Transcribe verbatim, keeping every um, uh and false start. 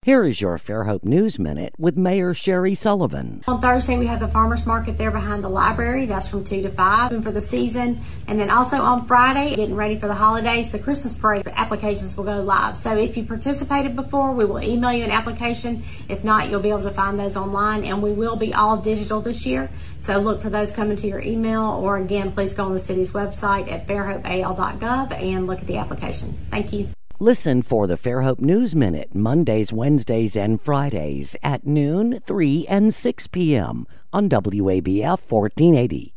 Here is your Fairhope News Minute with Mayor Sherry Sullivan. On Thursday, we have the farmers market there behind the library. That's from two to five for the season. And then also on Friday, getting ready for the holidays, the Christmas parade applications will go live. So if you participated before, we will email you an application. If not, you'll be able to find those online, and we will be all digital this year. So look for those coming to your email, or again, please go on the city's website at fairhope a l dot gov and look at the application. Thank you. Listen for the Fairhope News Minute Mondays, Wednesdays, and Fridays at noon, three, and six p.m. on W A B F fourteen eighty.